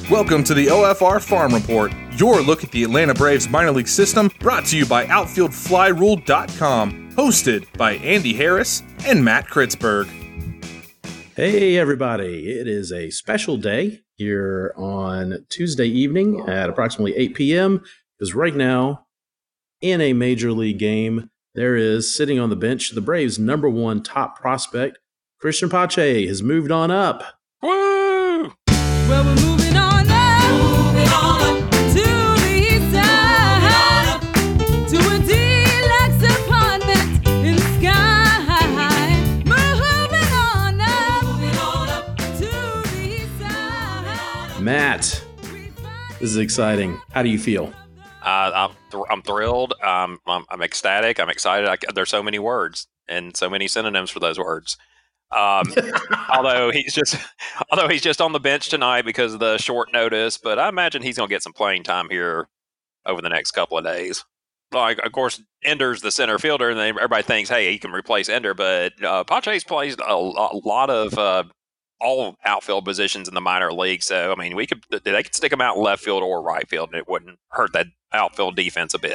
Welcome to the OFR Farm Report, your look at the Atlanta Braves minor league system, brought to you by OutfieldFlyRule.com, hosted by Andy Harris and Matt Kritzberg. Hey everybody, it is a special day here on Tuesday evening at approximately 8 p.m. because right now, in a major league game, there is sitting on the bench the Braves' number one top prospect, Cristian Pache, has moved on up. Woo! Well, we're moving on up to the east side, to a deluxe apartment in the sky. Moving on up to the east side. Matt, this is exciting. How do you feel? I'm thrilled. I'm ecstatic. I'm excited. There's so many words and so many synonyms for those words. Although he's just on the bench tonight because of the short notice, but I imagine he's going to get some playing time here over the next couple of days. Like, of course, Ender's the center fielder, and everybody thinks, hey, he can replace Ender, but Pache's plays a lot of all outfield positions in the minor league. So, I mean, they could stick him out in left field or right field, and it wouldn't hurt that outfield defense a bit.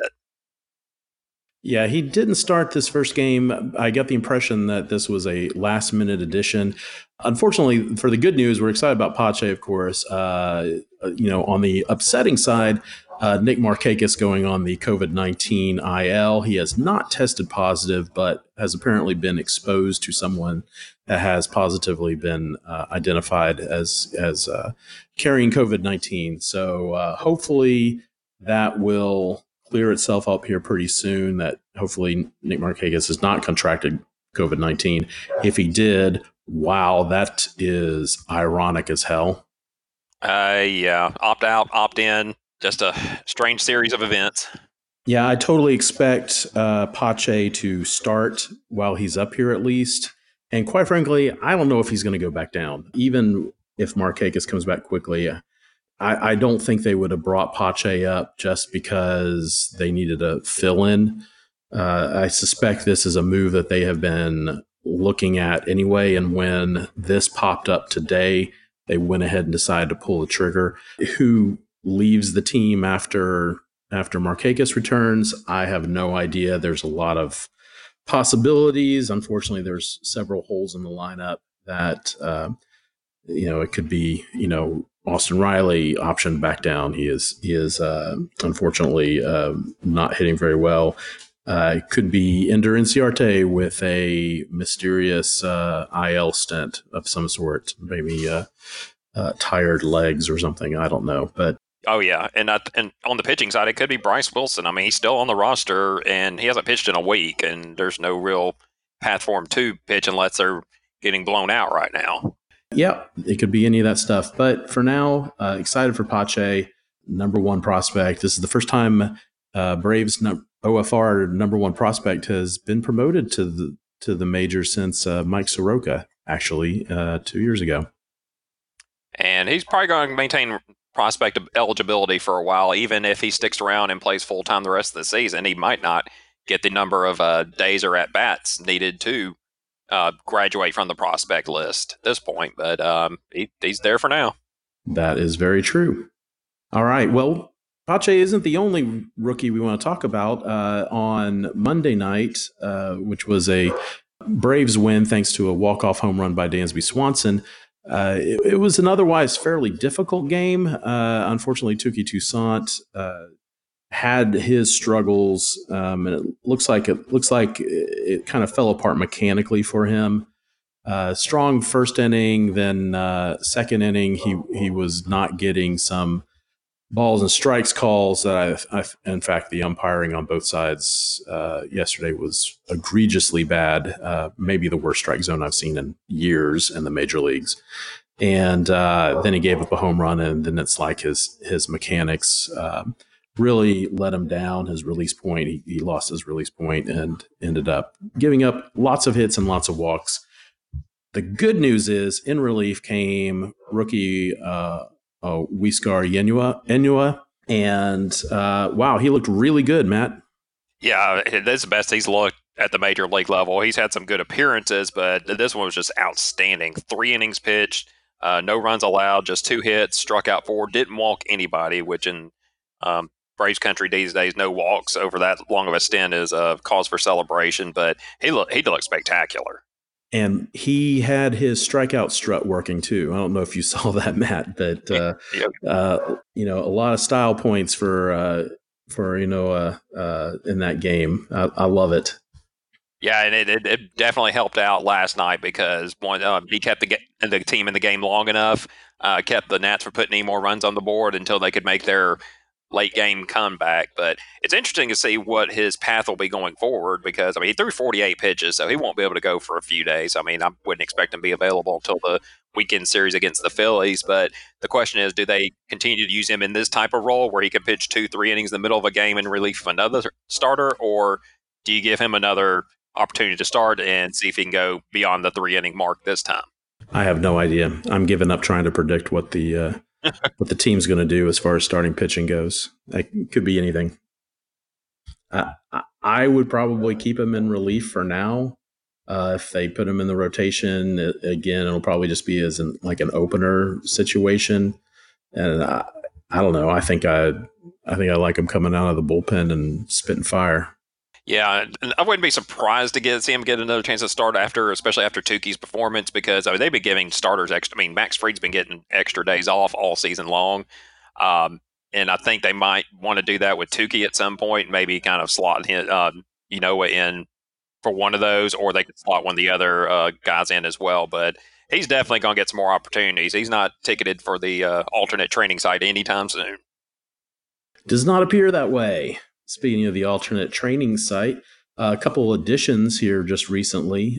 Yeah, he didn't start this first game. I got the impression that this was a last-minute addition. Unfortunately, for the good news, we're excited about Pache, of course. On the upsetting side, Nick Markakis going on the COVID-19 IL. He has not tested positive, but has apparently been exposed to someone that has positively been identified as carrying COVID-19. So hopefully that will clear itself up here pretty soon, that hopefully Nick Markakis has not contracted COVID-19. If he did, wow, that is ironic as hell. Yeah, opt out, opt in, just a strange series of events. Yeah, I totally expect Pache to start while he's up here at least. And quite frankly, I don't know if he's going to go back down. Even if Markakis comes back quickly, I don't think they would have brought Pache up just because they needed a fill-in. I suspect this is a move that they have been looking at anyway, and when this popped up today, they went ahead and decided to pull the trigger. Who leaves the team after Markakis returns? I have no idea. There's a lot of possibilities. Unfortunately, there's several holes in the lineup that it could be, Austin Riley optioned back down. He is unfortunately not hitting very well. It could be Ender Inciarte with a mysterious IL stint of some sort, maybe tired legs or something. I don't know, but. Oh, yeah. And on the pitching side, it could be Bryce Wilson. I mean, he's still on the roster, and he hasn't pitched in a week, and there's no real path for him to pitch unless they're getting blown out right now. Yeah, it could be any of that stuff. But for now, excited for Pache, number one prospect. This is the first time Braves OFR number one prospect has been promoted to the majors since Mike Soroka, actually, 2 years ago. And he's probably going to maintain prospect eligibility for a while, even if he sticks around and plays full-time the rest of the season. He might not get the number of days or at-bats needed to graduate from the prospect list at this point, but he's there for now. That is very true. All right, well, Pache isn't the only rookie we want to talk about. On Monday night, which was a Braves win thanks to a walk-off home run by Dansby Swanson, it was an otherwise fairly difficult game. Unfortunately, Touki Toussaint had his struggles, and it looks like it kind of fell apart mechanically for him. Strong first inning, then second inning he was not getting some balls and strikes calls that in fact the umpiring on both sides yesterday was egregiously bad, maybe the worst strike zone I've seen in years in the major leagues. And then he gave up a home run, and then it's like his mechanics really let him down. His release point, he lost his release point and ended up giving up lots of hits and lots of walks. The good news is in relief came rookie Huascar Ynoa, and wow, he looked really good, Matt. Yeah, this is the best he's looked at the major league level. He's had some good appearances, but this one was just outstanding. 3 innings pitched, No runs allowed, just 2 hits, struck out 4, didn't walk anybody, which in Braves country these days, no walks over that long of a stint is a cause for celebration. But he looked spectacular. And he had his strikeout strut working too. I don't know if you saw that, Matt, but a lot of style points for in that game. I love it. Yeah, and it definitely helped out last night because he kept the team in the game long enough, kept the Nats from putting any more runs on the board until they could make their late game comeback. But it's interesting to see what his path will be going forward because, he threw 48 pitches, so he won't be able to go for a few days. I wouldn't expect him to be available until the weekend series against the Phillies. But the question is, do they continue to use him in this type of role where he can pitch 2-3 innings in the middle of a game in relief of another starter, or do you give him another opportunity to start and see if he can go beyond the 3-inning mark this time? I have no idea. I'm giving up trying to predict what the what the team's going to do as far as starting pitching goes. It could be anything. I would probably keep him in relief for now. If they put him in the rotation again, it'll probably just be as an opener situation. And I don't know. I think I like him coming out of the bullpen and spitting fire. Yeah, I wouldn't be surprised to see him get another chance to start especially after Tukey's performance, because they've been giving starters extra. Max Fried's been getting extra days off all season long, and I think they might want to do that with Tukey at some point. Maybe kind of slot him, in for one of those, or they could slot one of the other guys in as well. But he's definitely going to get some more opportunities. He's not ticketed for the alternate training site anytime soon. Does not appear that way. Speaking of the alternate training site, a couple additions here just recently.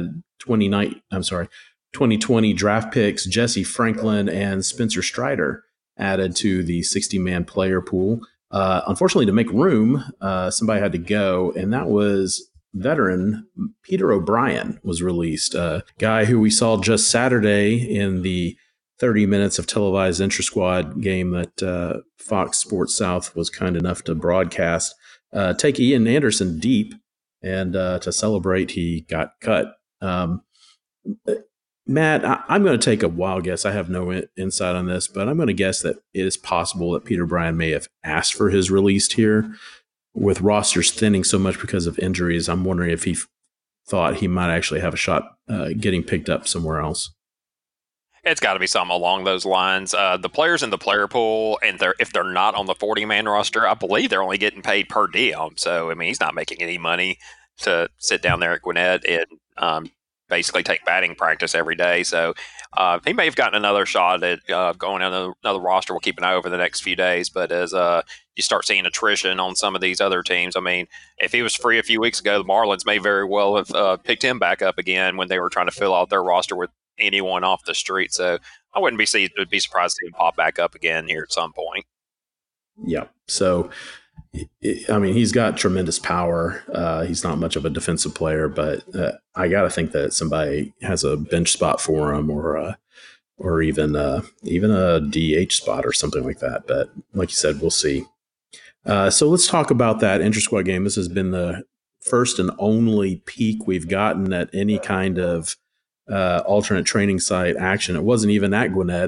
2020 draft picks Jesse Franklin and Spencer Strider added to the 60-man player pool. Unfortunately, to make room, somebody had to go, and that was veteran Peter O'Brien was released, a guy who we saw just Saturday in the 30 minutes of televised intra-squad game that Fox Sports South was kind enough to broadcast. Take Ian Anderson deep, and to celebrate, he got cut. Matt, I'm going to take a wild guess. I have no insight on this, but I'm going to guess that it is possible that Peter O'Brien may have asked for his release here. With rosters thinning so much because of injuries, I'm wondering if he thought he might actually have a shot getting picked up somewhere else. It's got to be something along those lines. The players in the player pool, and if they're not on the 40-man roster, I believe they're only getting paid per diem. So, he's not making any money to sit down there at Gwinnett and basically take batting practice every day. So, he may have gotten another shot at going on another roster. We'll keep an eye over the next few days. But as you start seeing attrition on some of these other teams, if he was free a few weeks ago, the Marlins may very well have picked him back up again when they were trying to fill out their roster with anyone off the street. So I wouldn't be surprised to see him pop back up again here at some point. Yeah. So, he's got tremendous power. He's not much of a defensive player, but I got to think that somebody has a bench spot for him, or even a DH spot or something like that. But like you said, we'll see. So let's talk about that intra-squad game. This has been the first and only peak we've gotten at any kind of alternate training site action. It wasn't even at Gwinnett.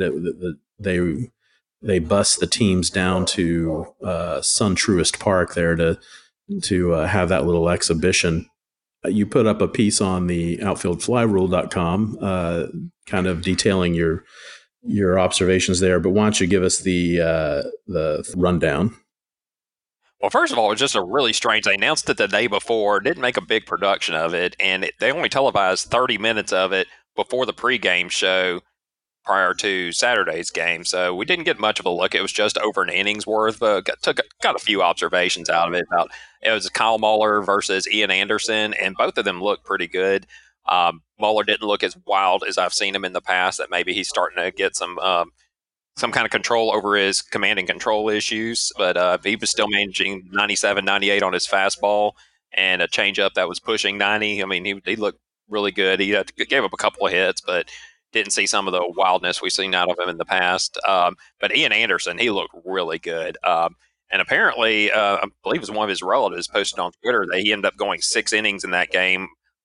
They bust the teams down to SunTruist Park there to have that little exhibition. You put up a piece on the outfieldflyrule.com kind of detailing your observations there, but why don't you give us the rundown? Well, first of all, it was just a really strange. They announced it the day before, didn't make a big production of it, and they only televised 30 minutes of it before the pregame show prior to Saturday's game. So we didn't get much of a look. It was just over an inning's worth. Got a few observations out of it. It was Kyle Muller versus Ian Anderson, and both of them looked pretty good. Muller didn't look as wild as I've seen him in the past. That maybe he's starting to get some kind of control over his command and control issues, but he was still managing 97, 98 on his fastball and a changeup that was pushing 90. He looked really good. He gave up a couple of hits, but didn't see some of the wildness we've seen out of him in the past. But Ian Anderson, he looked really good. And apparently, I believe it was one of his relatives posted on Twitter that he ended up going 6 innings in that game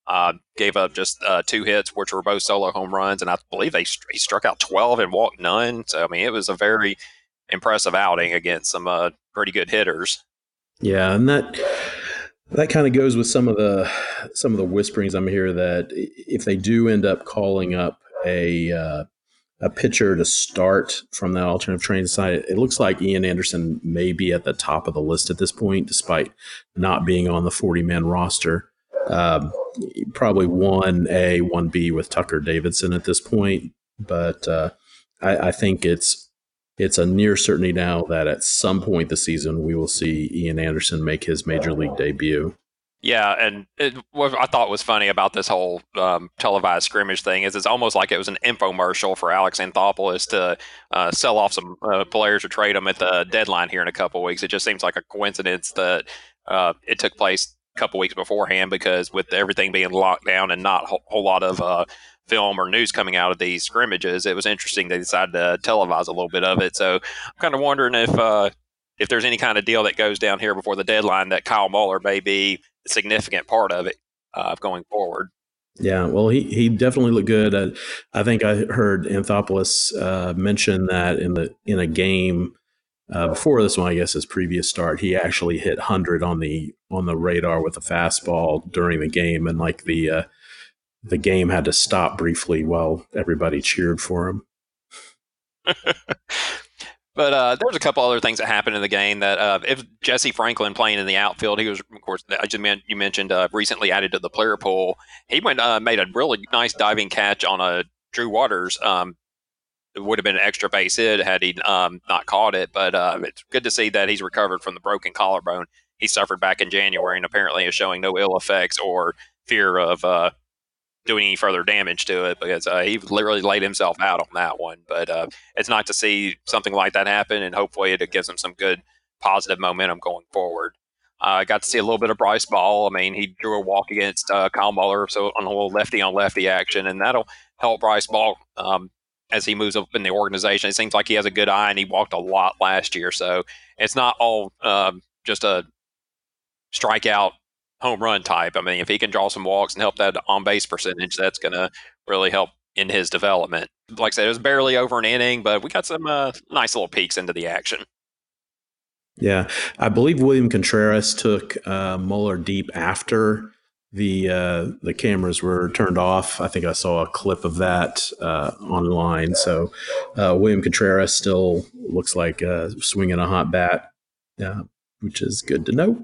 Gave up just 2 hits, which were both solo home runs, and I believe he struck out 12 and walked none. So, I mean, it was a very impressive outing against some pretty good hitters. Yeah, and that kind of goes with some of the whisperings I'm hearing that if they do end up calling up a pitcher to start from that alternative training side, it looks like Ian Anderson may be at the top of the list at this point, despite not being on the 40-man roster. Probably 1A, 1B with Tucker Davidson at this point, but I think it's a near certainty now that at some point this season we will see Ian Anderson make his major league debut. Yeah, and what I thought was funny about this whole televised scrimmage thing is it's almost like it was an infomercial for Alex Anthopoulos to sell off some players or trade them at the deadline here in a couple of weeks. It just seems like a coincidence that it took place a couple weeks beforehand, because with everything being locked down and not a whole lot of film or news coming out of these scrimmages, it was interesting they decided to televise a little bit of it. So I'm kind of wondering if there's any kind of deal that goes down here before the deadline that Kyle Muller may be a significant part of it going forward. Yeah, well, he definitely looked good. I think I heard Anthopoulos mention that in a game before this one, I guess his previous start, he actually hit 100 on the radar with a fastball during the game, and like the game had to stop briefly while everybody cheered for him. But there's a couple other things that happened in the game that if Jesse Franklin playing in the outfield, he was, of course, you mentioned recently added to the player pool. He made a really nice diving catch on a Drew Waters. It would have been an extra base hit had he not caught it. But it's good to see that he's recovered from the broken collarbone he suffered back in January, and apparently is showing no ill effects or fear of doing any further damage to it, because he literally laid himself out on that one. But it's nice to see something like that happen, and hopefully it gives him some good positive momentum going forward. I got to see a little bit of Bryce Ball. I mean, he drew a walk against Kyle Muller, so on a little lefty-on-lefty action, and that'll help Bryce Ball as he moves up in the organization. It seems like he has a good eye, and he walked a lot last year, so it's not all just a strikeout home run type. I mean, if he can draw some walks and help that on-base percentage, that's going to really help in his development. Like I said, it was barely over an inning, but we got some nice little peeks into the action. Yeah, I believe William Contreras took Muller deep after the cameras were turned off. I think I saw a clip of that online. So William Contreras still looks like swinging a hot bat, which is good to know.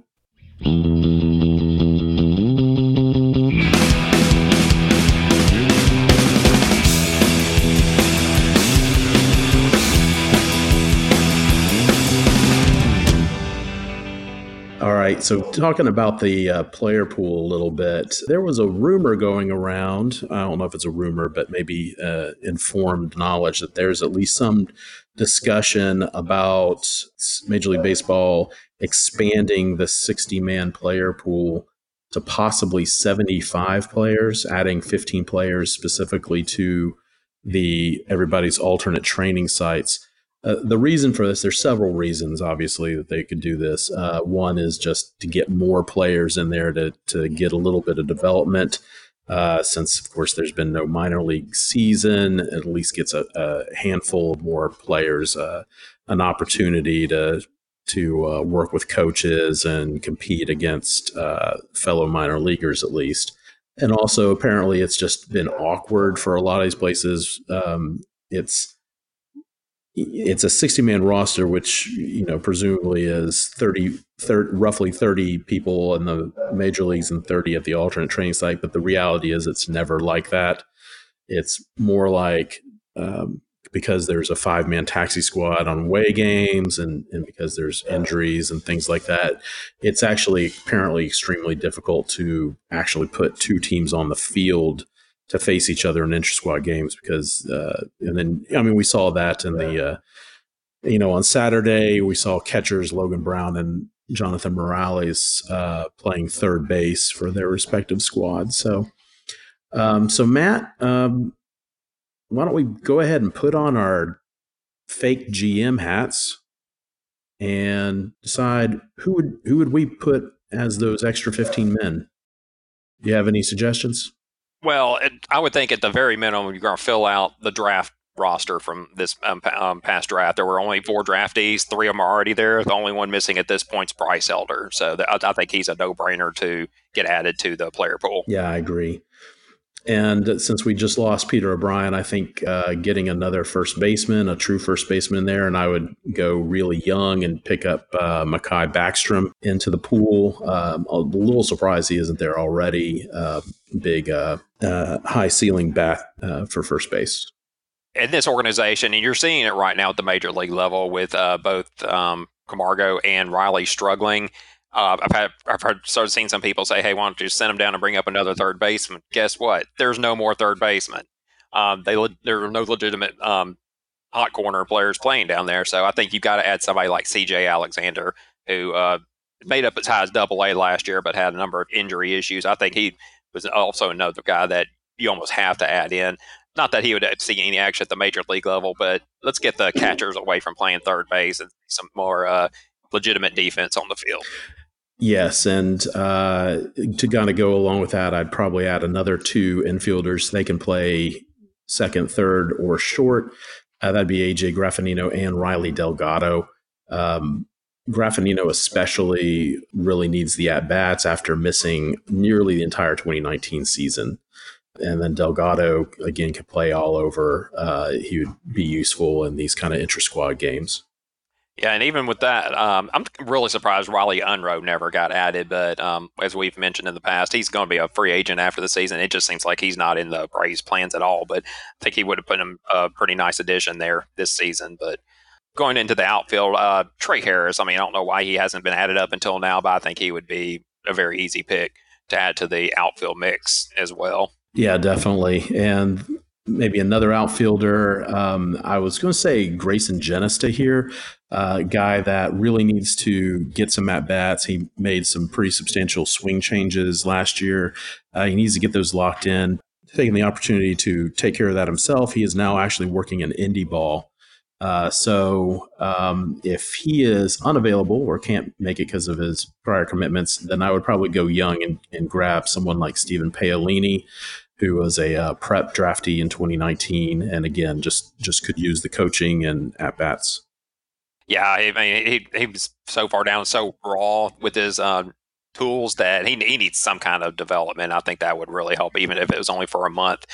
All right, so talking about the player pool a little bit, there was a rumor going around. I don't know if it's a rumor, but maybe informed knowledge that there's at least some discussion about Major League Baseball expanding the 60-man player pool to possibly 75 players, adding 15 players specifically to everybody's alternate training sites. The reason for this, there's several reasons, obviously, that they could do this. One is just to get more players in there to get a little bit of development. Since, of course, there's been no minor league season, it at least gets a handful of more players an opportunity to work with coaches and compete against fellow minor leaguers, at least. And also, apparently, it's just been awkward for a lot of these places. It's a 60-man roster, which, presumably is roughly 30 people in the major leagues and 30 at the alternate training site. But the reality is it's never like that. It's more like because there's a 5-man taxi squad on away games and because there's injuries and things like that, it's actually apparently extremely difficult to actually put 2 teams on the field to face each other in inter-squad games because, we saw that in the, on Saturday, we saw catchers Logan Brown and Jonathan Morales playing third base for their respective squads. So Matt, why don't we go ahead and put on our fake GM hats and decide who would we put as those extra 15 men? Do you have any suggestions? Well, I would think at the very minimum, you're going to fill out the draft roster from this past draft. There were only 4 draftees. 3 of them are already there. The only one missing at this point is Bryce Elder. So I think he's a no-brainer to get added to the player pool. Yeah, I agree. And since we just lost Peter O'Brien, I think getting another first baseman, a true first baseman in there, and I would go really young and pick up Mekhi Backstrom into the pool. I'm a little surprised he isn't there already. Big high ceiling bat for first base. In this organization, and you're seeing it right now at the major league level with both Camargo and Riley struggling. I've started seeing some people say, "Hey, why don't you send them down and bring up another third baseman?" Guess what? There's no more third baseman. There are no legitimate hot corner players playing down there. So I think you've got to add somebody like C.J. Alexander, who made up as high as Double-A last year, but had a number of injury issues. I think he was also another guy that you almost have to add in. Not that he would see any action at the major league level, but let's get the catchers away from playing third base and some more legitimate defense on the field. Yes, and to kind of go along with that, I'd probably add another 2 infielders. They can play second, third, or short. That'd be AJ Graffinino and Riley Delgado. Graffinino especially really needs the at-bats after missing nearly the entire 2019 season. And then Delgado, again, could play all over. He would be useful in these kind of intra-squad games. Yeah, and even with that, I'm really surprised Riley Unruh never got added. But as we've mentioned in the past, he's going to be a free agent after the season. It just seems like he's not in the Braves' plans at all. But I think he would have put him a pretty nice addition there this season. But going into the outfield, Trey Harris, I don't know why he hasn't been added up until now, but I think he would be a very easy pick to add to the outfield mix as well. Yeah, definitely. And maybe another outfielder. I was going to say Grayson Genesta here, a guy that really needs to get some at-bats. He made some pretty substantial swing changes last year. He needs to get those locked in. Taking the opportunity to take care of that himself, he is now actually working in indie ball. So if he is unavailable or can't make it because of his prior commitments, then I would probably go young and grab someone like Stephen Paolini, who was a prep draftee in 2019, and again, just could use the coaching and at-bats. Yeah, he was so far down, so raw with his tools that he needs some kind of development. I think that would really help, even if it was only for a month.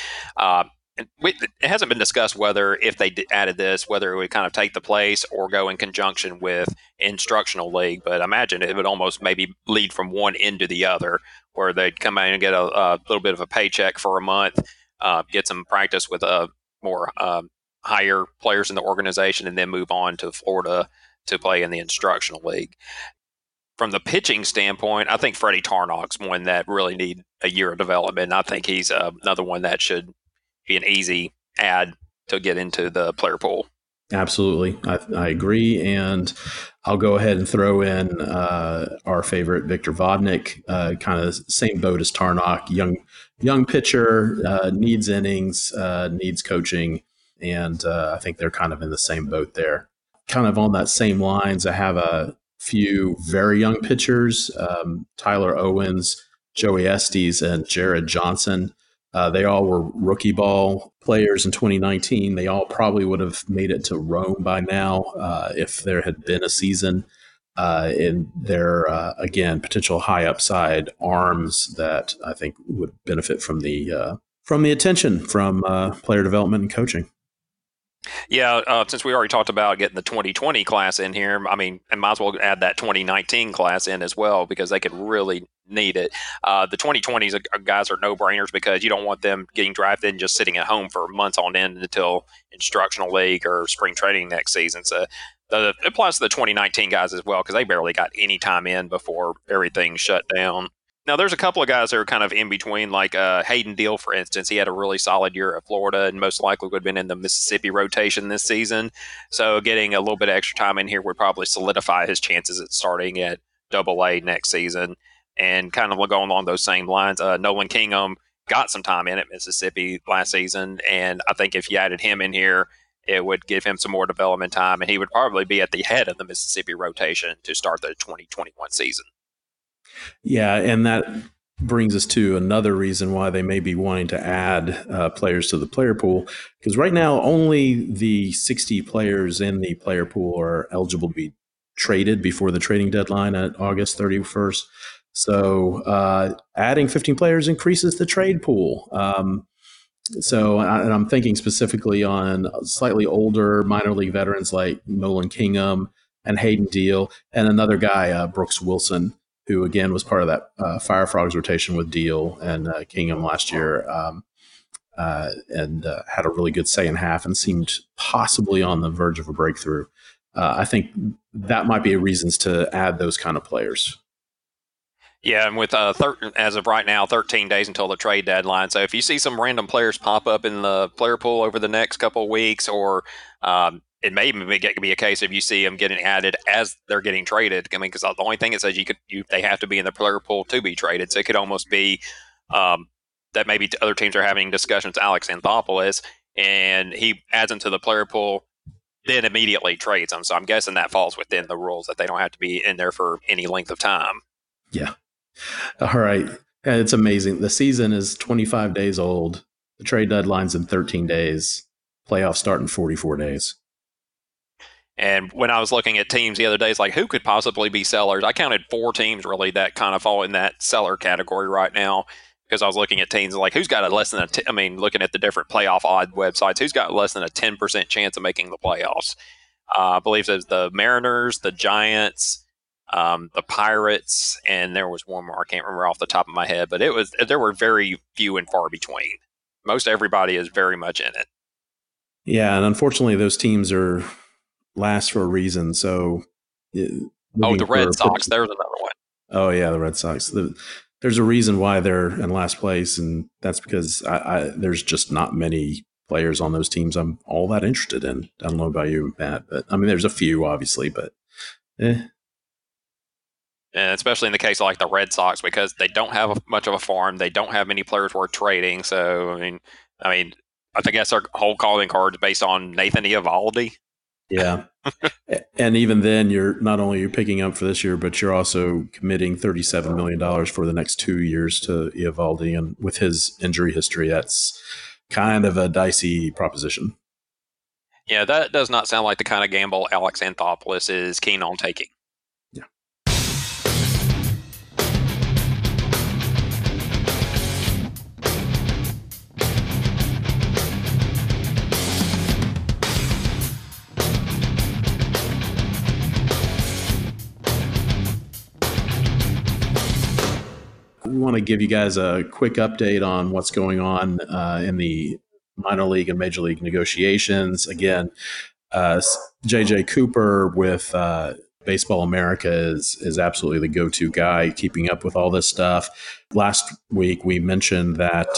It hasn't been discussed whether, if they added this, whether it would kind of take the place or go in conjunction with instructional league. But I imagine it would almost maybe lead from one end to the other, where they'd come in and get a little bit of a paycheck for a month, get some practice with more higher players in the organization, and then move on to Florida to play in the instructional league. From the pitching standpoint, I think Freddie Tarnok's one that really need a year of development. And I think he's another one that should be an easy add to get into the player pool. Absolutely. I agree. And I'll go ahead and throw in our favorite Victor Vodnik, kind of same boat as Tarnok, young pitcher, needs innings, needs coaching. And I think they're kind of in the same boat there. Kind of on that same lines, I have a few very young pitchers, Tyler Owens, Joey Estes, and Jared Johnson. They all were rookie ball players in 2019. They all probably would have made it to Rome by now if there had been a season. And they're, again, potential high upside arms that I think would benefit from the attention from player development and coaching. Yeah, since we already talked about getting the 2020 class in here, and might as well add that 2019 class in as well, because they could really need it. The 2020s guys are no-brainers because you don't want them getting drafted and just sitting at home for months on end until instructional league or spring training next season. So it applies to the 2019 guys as well, because they barely got any time in before everything shut down. Now, there's a couple of guys that are kind of in between, like Hayden Deal, for instance. He had a really solid year at Florida and most likely would have been in the Mississippi rotation this season. So getting a little bit of extra time in here would probably solidify his chances at starting at Double-A next season. And kind of going along those same lines, Nolan Kingham got some time in at Mississippi last season. And I think if you added him in here, it would give him some more development time. And he would probably be at the head of the Mississippi rotation to start the 2021 season. Yeah, and that brings us to another reason why they may be wanting to add players to the player pool, because right now only the 60 players in the player pool are eligible to be traded before the trading deadline at August 31st. So adding 15 players increases the trade pool. And I'm thinking specifically on slightly older minor league veterans like Nolan Kingham and Hayden Deal, and another guy, Brooks Wilson, who again was part of that Fire Frogs rotation with Deal and Kingham last year, and had a really good second half and seemed possibly on the verge of a breakthrough. I think that might be reasons to add those kind of players. Yeah, and with as of right now, 13 days until the trade deadline. So if you see some random players pop up in the player pool over the next couple of weeks, or it may even be a case if you see them getting added as they're getting traded. I mean, because the only thing it says they have to be in the player pool to be traded. So it could almost be that maybe other teams are having discussions with Alex Anthopoulos, and he adds them to the player pool, then immediately trades them. So I'm guessing that falls within the rules that they don't have to be in there for any length of time. Yeah. All right. It's amazing. The season is 25 days old. The trade deadline's in 13 days. Playoffs start in 44 days. And when I was looking at teams the other day, it's like, who could possibly be sellers? I counted 4 teams really that kind of fall in that seller category right now, because I was looking at teams like who's got a less than looking at the different playoff odd websites, who's got less than a 10% chance of making the playoffs. I believe there's the Mariners, the Giants, the Pirates, and there was one more I can't remember off the top of my head, but there were very few and far between. Most everybody is very much in it. Yeah, and unfortunately, those teams are last for a reason. So, the Red Sox. There's another one. Oh yeah, the Red Sox. There's a reason why they're in last place, and that's because there's just not many players on those teams I'm all that interested in. I don't know about you, Matt, but I mean, there's a few obviously, but. And especially in the case of like the Red Sox, because they don't have much of a farm, they don't have many players worth trading. So I mean, I think that's our whole calling card is based on Nathan Eovaldi. Yeah, and even then, you're not only picking up for this year, but you're also committing $37 million for the next 2 years to Eovaldi, and with his injury history, that's kind of a dicey proposition. Yeah, that does not sound like the kind of gamble Alex Anthopoulos is keen on taking. We want to give you guys a quick update on what's going on in the minor league and major league negotiations. Again, JJ Cooper with Baseball America is absolutely the go-to guy keeping up with all this stuff. Last week we mentioned that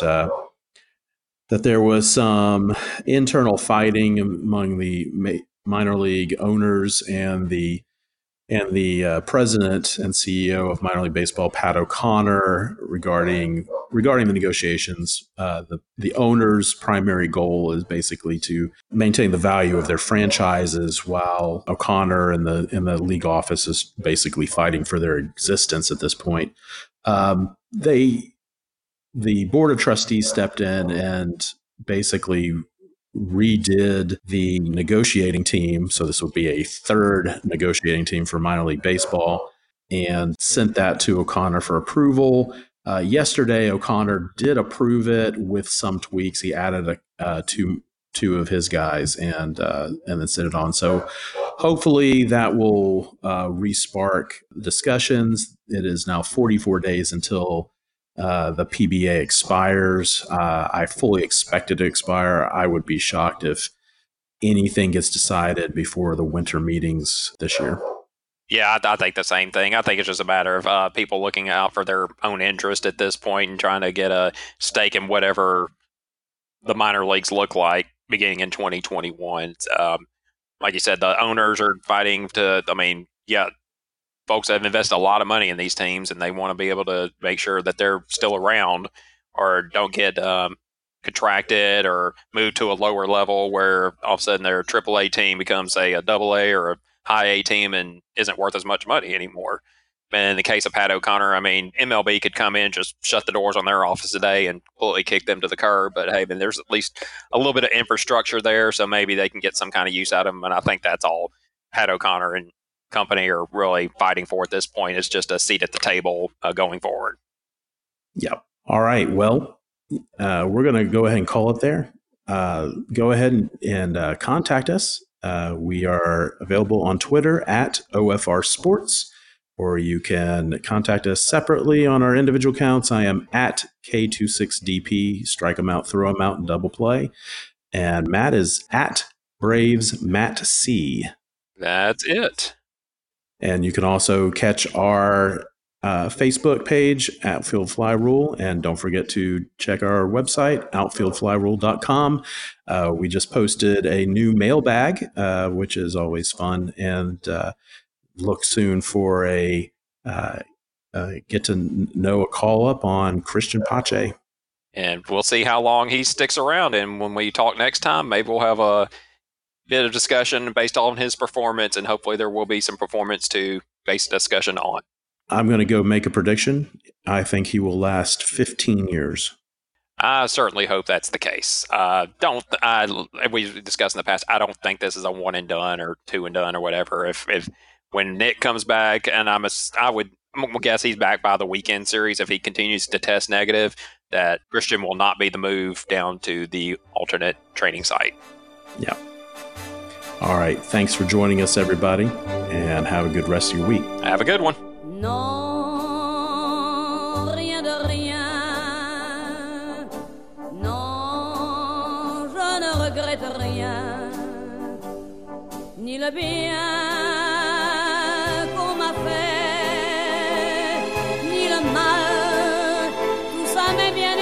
there was some internal fighting among the minor league owners and the president and CEO of minor league baseball, Pat O'Connor, regarding the negotiations. The owner's primary goal is basically to maintain the value of their franchises, while O'Connor and the league office is basically fighting for their existence at this point. The board of trustees stepped in and basically redid the negotiating team. So this would be a third negotiating team for minor league baseball, and sent that to O'Connor for approval. Yesterday, O'Connor did approve it with some tweaks. He added two of his guys and then sent it on. So hopefully that will re-spark discussions. It is now 44 days until the PBA expires. I fully expect it to expire. I would be shocked if anything gets decided before the winter meetings this year. Yeah, I think the same thing. I think it's just a matter of people looking out for their own interest at this point and trying to get a stake in whatever the minor leagues look like beginning in 2021. Like you said, the owners are fighting to, folks have invested a lot of money in these teams, and they want to be able to make sure that they're still around or don't get contracted or move to a lower level where all of a sudden their AAA team becomes, say, a AA or a high A team and isn't worth as much money anymore. in the case of Pat O'Connor, I mean, MLB could come in, just shut the doors on their office today and completely kick them to the curb. But hey, there's at least a little bit of infrastructure there, so maybe they can get some kind of use out of them. And I think that's all Pat O'Connor and company are really fighting for at this point. Is just a seat at the table going forward. Yep. All right. Well, we're going to go ahead and call it there. Go ahead and contact us. We are available on Twitter at OFR Sports, or you can contact us separately on our individual accounts. I am at K26DP, strike them out, throw them out, and double play. And Matt is at Braves Matt C. That's it. And you can also catch our Facebook page, Outfield Fly Rule, and don't forget to check our website, outfieldflyrule.com. We just posted a new mailbag, which is always fun, and look soon for a get to know a call up on Christian Pache. And we'll see how long he sticks around. And when we talk next time, maybe we'll have a bit of discussion based on his performance, and hopefully there will be some performance to base discussion on. I'm going to go make a prediction. I think he will last 15 years. I certainly hope that's the case. We discussed in the past, I don't think this is a one and done or two and done or whatever. If when Nick comes back, and I'm gonna guess he's back by the weekend series, if he continues to test negative, that Christian will not be the move down to the alternate training site. Yeah. All right. Thanks for joining us, everybody, and have a good rest of your week. Have a good one. Non, rien de rien. Non, je ne regrette rien. Ni le bien qu'on m'a fait, ni le mal, tout ça m'est bien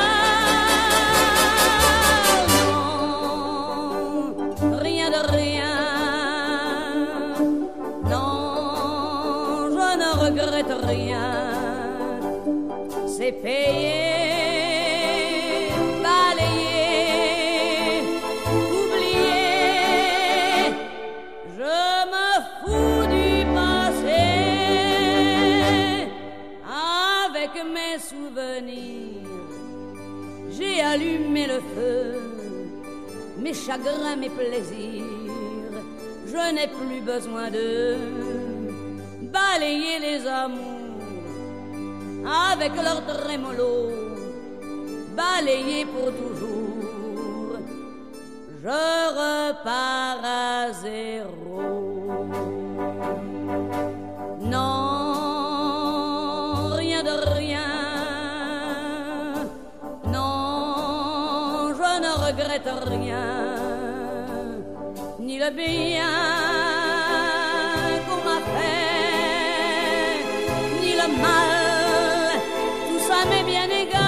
égal. Non, rien de rien. Non, je ne regrette rien. C'est payé, balayé, oublié. Je me fous du passé. Avec mes souvenirs, j'ai allumé le feu. Mes chagrins, mes plaisirs, je n'ai plus besoin de balayer les amours avec leur trémolo, balayer pour toujours. Je repars à zéro. Non, rien de rien. Non, je ne regrette rien. Ni le bien qu'on m'a fait, ni le mal, tout ça m'est bien égal.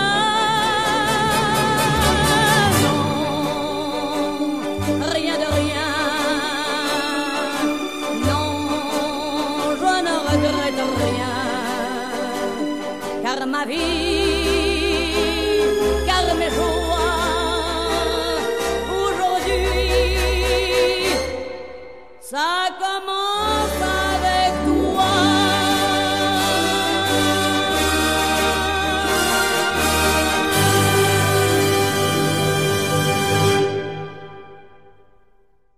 Non, rien de rien. Non, je ne regrette rien, car ma vie